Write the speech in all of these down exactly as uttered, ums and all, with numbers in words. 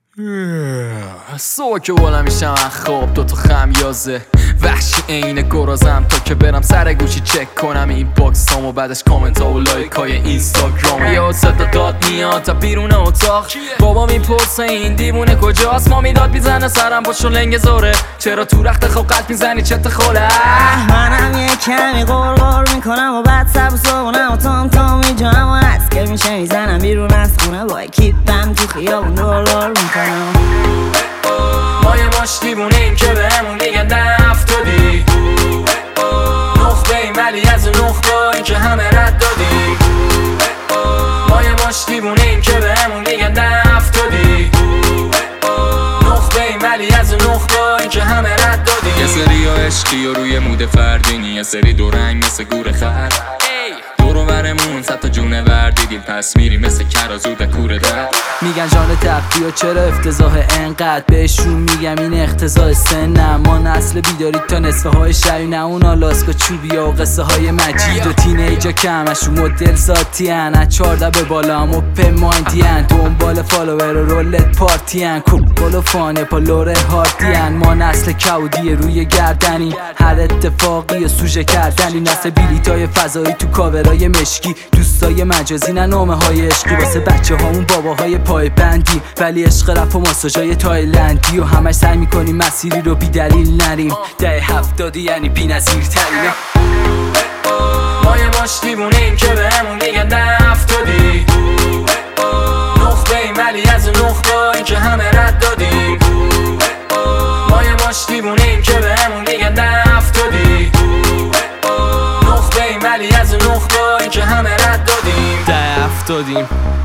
صبح که بلند میشم از خواب دوتا خمیازه وحشی عین گرازم تا که برم سر گوشی چک کنم این باکس هم و بعدش کامنت ها و لایک های اینستاگرام. یا صدا داد میاد تا بیرون اتاق، بابا میپرسه این دیوونه کجاست، ما میداد میزنه سرم پاشو لنگ زوره، چرا تو رخت خواب قلب میزنی چت خوله. منم یه کمی غرغر میکنم و بعد سب صبحونم و تام تام میجام و از که میشه میزنم بیرون از خونه با کیپم تو خیابون دور دور میکنم. ما یه ماش دیوونیم که بهمون میگن ده افتادی، نخبه این ولی از اون نخبایی که همه رد دادی. ما یه ماش دیوونیم که بهمون میگن ده افتادی، نخبه این ولی از اون نخبایی که همه رد دادی. یه سری ها عشقی و روی مود فردینی، یه سری دو رنگ مثل گور خر دورو برمون صد تا جونه وردیدیم، پس میریم مثل کرازو در کوره در. میگن جان تختی و چرا افتضاح انقدر، بهشون میگم این اختزاح سنم. ما نسل بیداری تا نصفه های شبی، نه اون آلاسکا چوبیا و قصه های مجید و تینیجا که همشون مدل ساتی هن، از چارده به بالا هم اوپن مایندی هن، دنبال فالوور و رولت پارتی هن، کوبال و فانه پا لوره هارتی هن. ما نسل کودی روی گردنی، هر اتفاقی و سوژه کردنی، نسل بیلیتای فضایی تو کاورای مشکی، دوستای مجازی نه نامه های عشقی، واسه بچه هامون باباهای پای بندی، ولی عشق رپ و ماساژای تایلندی و همش سعی میکنیم مسیری رو بی دلیل نریم. ده هفتادی یعنی بی نظیر ترینه. ما یه ماش دیوونیم که بهمون میگن ده افتادی، نخبه این ولی از اون نخبایی که همه رد دادیم. ما یه ماش دیوونیم که بهمون میگن ده افتادی، نخبه این ولی از اون نخبایی که همه رد دادیم. ده افتادیم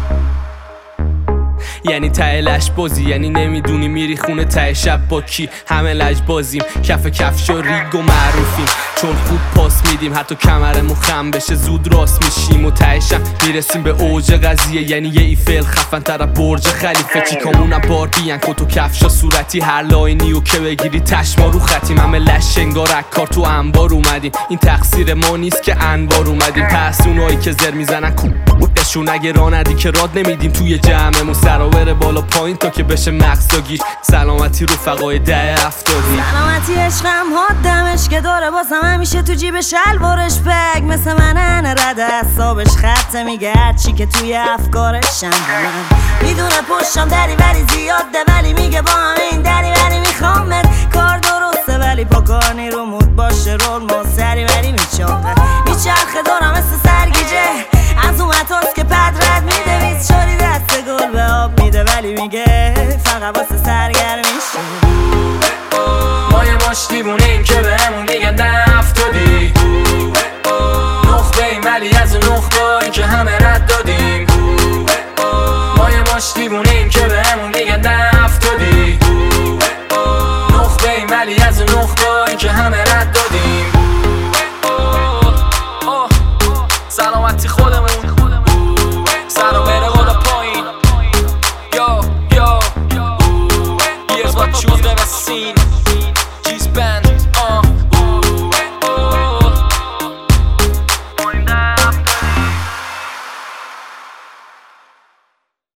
یعنی ته لش بازی، یعنی نمیدونی میری خونه ته شب با کی، همه لج بازیم، کف کفش و ریگ و معروفیم، چون خوب پاس میدیم حتی کمرمون خم بشه زود راست میشیم و تهشم میرسیم به اوج قضیه، یعنی یه ایفل خفن تر برج خلیفه، چیکامونم باربیان کت و کفشا صورتی، هر لاینی و که بگیری تشما رو ختیم، همه لش انگار اکار تو انبار اومدیم، این تقصیر ما نیست که انبار اومدیم، پس اونایی که زر میزنن کوبشون اگه راه ندی که راد نمیدیم توی جمعمون، سراور بالا پایین تا که بشه مقصدا گیر، سلامتی رفقای ده افتادی. سلامتی عشقم حدمش که داره بازم همیشه تو جیب شلوارش بگ، مثل منن رد اعصابش خطه میگه هرچی که توی افکارشم من میدونه پشتم دری ولی زیاده، ولی میگه با همه این دری ولی میخوامت، کار درسته ولی پاکانی رو مود باشه رول ما سری ولی میچاقه میچرخه دارم مثل سرگیجه، از اون متاست که پد رد میده ویز شوری دست گل به آب میده، ولی میگه فقط واسه سرگرمیشه. ما یه ماش دیوونیم که بهمون میگن ده افتادی، نخبه این ولی از اون نخبایی که همه رد دادیم. ما یه ماش دیوونیم که بهمون میگن ده افتادی، نخبه این ولی از اون نخبایی که همه رد دادیم. سلامتی خودمون سر و بره بالا پایین. Yo, yo, here's what you've never seen.